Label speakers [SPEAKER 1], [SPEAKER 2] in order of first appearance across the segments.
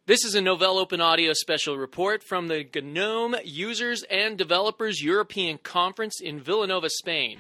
[SPEAKER 1] This is a Novell Open Audio special report from the GNOME Users and Developers European Conference in Villanova, Spain.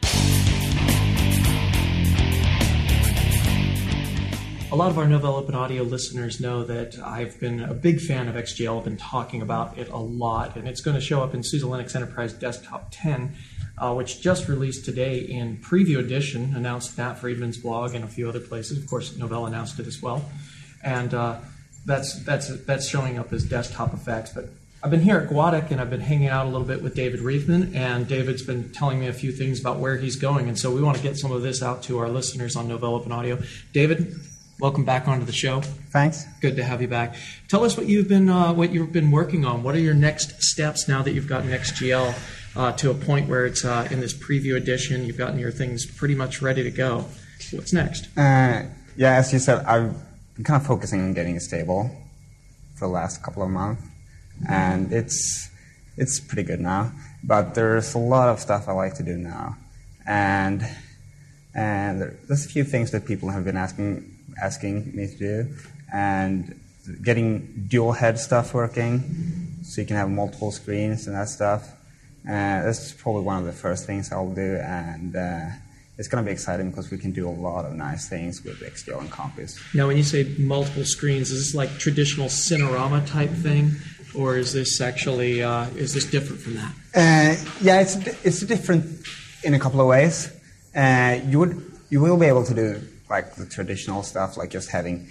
[SPEAKER 1] A lot of our Novell Open Audio listeners know that I've been a big fan of XGL. I've been talking about it a lot, and it's going to show up in SUSE Linux Enterprise Desktop 10, which just released today in Preview Edition, announced Nat Friedman's blog and a few other places. Of course, Novell announced it as well. And that's showing up as desktop effects. But I've been here at Guadic, and I've been hanging out a little bit with David Reifman, and David's been telling me a few things about where he's going, and so we want to get some of this out to our listeners on Novell Open Audio. David, welcome back onto the show.
[SPEAKER 2] Thanks.
[SPEAKER 1] Good to have you back. Tell us what you've been working on. What are your next steps now that you've gotten XGL to a point where it's in this preview edition? You've gotten your things pretty much ready to go. What's next?
[SPEAKER 2] Yeah, as you said, I've been kind of focusing on getting it stable for the last couple of months, and it's pretty good now. But there's a lot of stuff I like to do now, and there's a few things that people have been asking me to do, and getting dual head stuff working, so you can have multiple screens and that stuff. That's probably one of the first things I'll do, and it's going to be exciting because we can do a lot of nice things with XGL and Compass.
[SPEAKER 1] Now, when you say multiple screens, is this like traditional Cinerama type thing, or is this actually is this different from that?
[SPEAKER 2] Yeah, it's different in a couple of ways. You will be able to do like the traditional stuff, like just having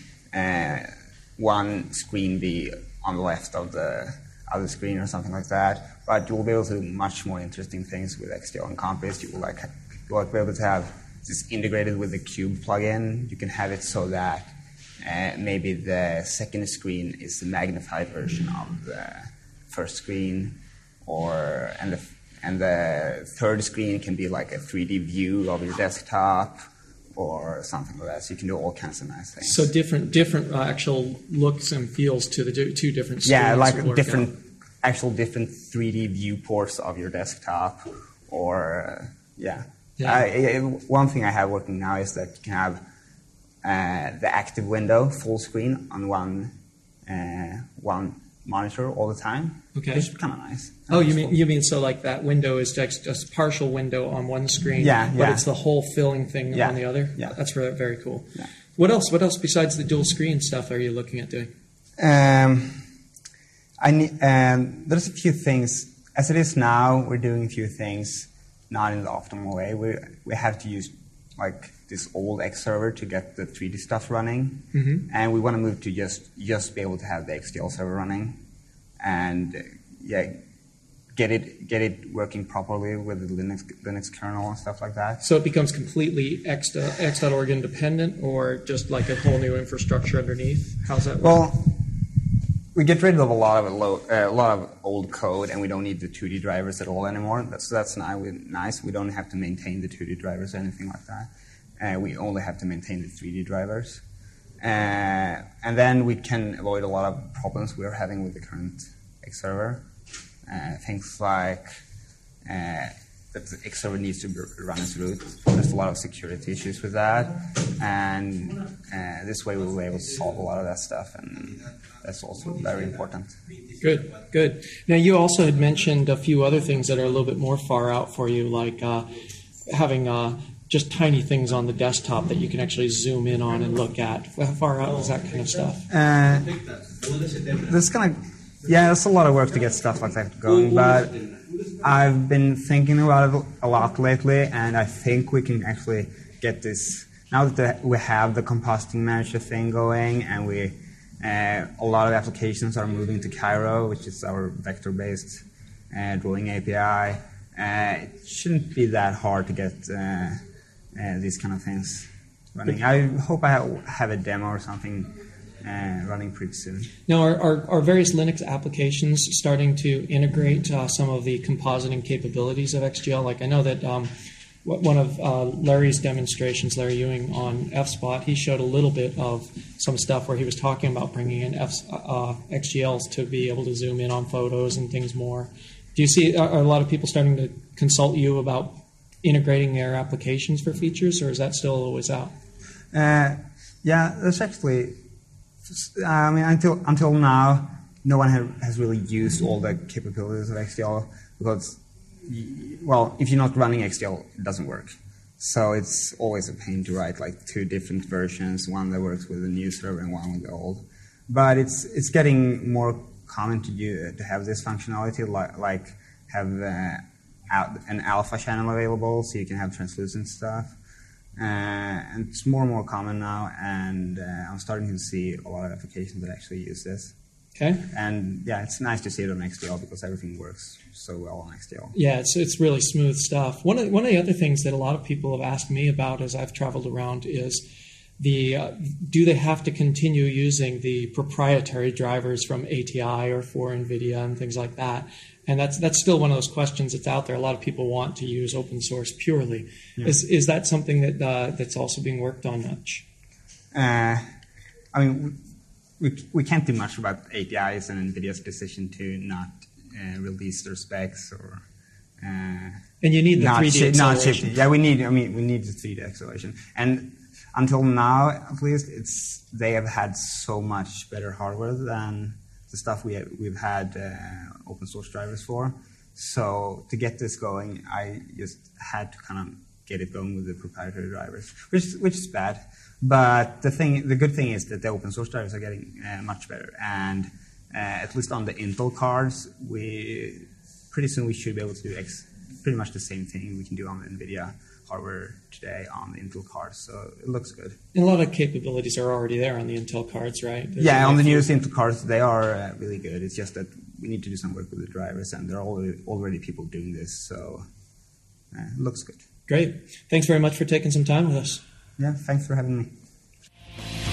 [SPEAKER 2] one screen be on the left of the other screen or something like that. But you will be able to do much more interesting things with XGL and Compass. You will be able to have this integrated with the Cube plugin. You can have it so that maybe the second screen is the magnified version of the first screen, and the third screen can be like a 3D view of your desktop or something like that. So you can do all kinds of nice things.
[SPEAKER 1] So different actual looks and feels to the two different screens.
[SPEAKER 2] Yeah, like different 3D viewports of your desktop, or yeah. One thing I have working now is that you can have the active window full screen on one monitor all the time.
[SPEAKER 1] Okay.
[SPEAKER 2] Which is kind of nice.
[SPEAKER 1] Oh, you mean so like that window is just partial window on one screen, but it's the whole filling thing on the other?
[SPEAKER 2] Yeah.
[SPEAKER 1] That's very cool.
[SPEAKER 2] Yeah.
[SPEAKER 1] What else besides the dual screen stuff are you looking at doing?
[SPEAKER 2] There's a few things. As it is now, we're doing a few things not in the optimal way. We have to use like this old X server to get the 3D stuff running, and we want to move to just be able to have the XGL server running, and get it working properly with the Linux kernel and stuff like that.
[SPEAKER 1] So it becomes completely X.org independent, or just like a whole new infrastructure underneath? How's that work?
[SPEAKER 2] Well, we get rid of a lot of old code, and we don't need the 2D drivers at all anymore. That's nice. We don't have to maintain the 2D drivers or anything like that. We only have to maintain the 3D drivers. And then we can avoid a lot of problems we're having with the current X server. Things like that the X server needs to run as root. There's a lot of security issues with that, and this way we'll be able to solve a lot of that stuff, and that's also very important. Good.
[SPEAKER 1] Now, you also had mentioned a few other things that are a little bit more far out for you, like having just tiny things on the desktop that you can actually zoom in on and look at. How far out is that kind of stuff?
[SPEAKER 2] There's a lot of work to get stuff like that going, but I've been thinking about it a lot lately, and I think we can actually get this, now that we have the compositing manager thing going, and a lot of applications are moving to Cairo, which is our vector-based drawing API. It shouldn't be that hard to get these kind of things running. I hope I have a demo or something running pretty soon.
[SPEAKER 1] Now, are various Linux applications starting to integrate some of the compositing capabilities of XGL? Like, I know that one of Larry's demonstrations, Larry Ewing on FSpot, he showed a little bit of some stuff where he was talking about bringing in XGLs to be able to zoom in on photos and things more. Do you see, are a lot of people starting to consult you about integrating their applications for features, or is that still always out?
[SPEAKER 2] Yeah, there's actually I mean, until now, no one has really used all the capabilities of XDL because, well, if you're not running XDL, it doesn't work. So it's always a pain to write like two different versions, one that works with the new server and one with the old. But it's getting more common to have this functionality, like have an alpha channel available, so you can have translucent stuff. And it's more and more common now, and I'm starting to see a lot of applications that actually use this.
[SPEAKER 1] Okay.
[SPEAKER 2] And yeah, it's nice to see it on XDL because everything works so well on XDL.
[SPEAKER 1] Yeah, it's really smooth stuff. One of the other things that a lot of people have asked me about as I've traveled around is do they have to continue using the proprietary drivers from ATI or for NVIDIA and things like that? And that's still one of those questions that's out there. A lot of people want to use open source purely. Yeah. Is that something that's also being worked on much?
[SPEAKER 2] I mean, we can't do much about ATIs and NVIDIA's decision to not release their specs or.
[SPEAKER 1] And you need the 3D acceleration.
[SPEAKER 2] Yeah, we need the 3D acceleration. And until now, at least, they have had so much better hardware than the stuff we've had open source drivers for. So to get this going, I just had to kind of get it going with the proprietary drivers, which is bad. But the good thing is that the open source drivers are getting much better, and at least on the Intel cards, pretty soon we should be able to do pretty much the same thing we can do on the NVIDIA hardware today on the Intel cards, so it looks good.
[SPEAKER 1] And a lot of capabilities are already there on the Intel cards, right?
[SPEAKER 2] Yeah, on the newest Intel cards, they are really good. It's just that we need to do some work with the drivers, and there are already people doing this, so it looks good.
[SPEAKER 1] Great. Thanks very much for taking some time with us.
[SPEAKER 2] Yeah, thanks for having me.